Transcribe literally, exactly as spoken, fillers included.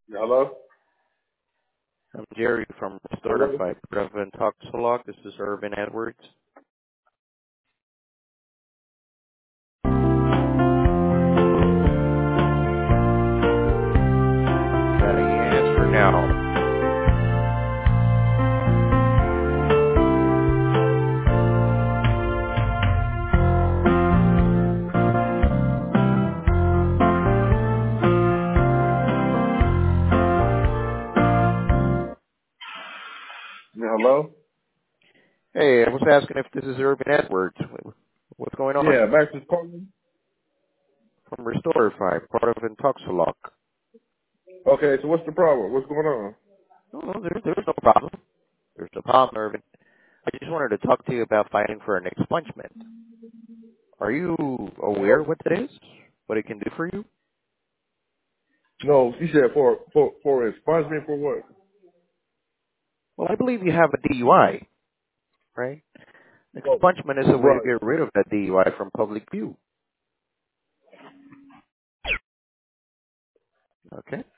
Yeah, hello? I'm Jerry from Hello? Certified President Toxolog. This is Irvin Edwards. Got a yes for now. Yeah, hello? Hey, I was asking if this is Irvin Edwards. What's going on? Yeah, Baxter's calling. From Restorify, part of Intoxolog. Okay, so what's the problem? What's going on? No, no, there, there's no problem. There's no problem, Irvin. I just wanted to talk to you about filing for an expungement. Are you aware What? what it is? What it can do for you? No, she said for for for expungement for what? Well, I believe you have a D U I, right? Oh, Expungement is a way to right. get rid of that D U I from public view. Okay?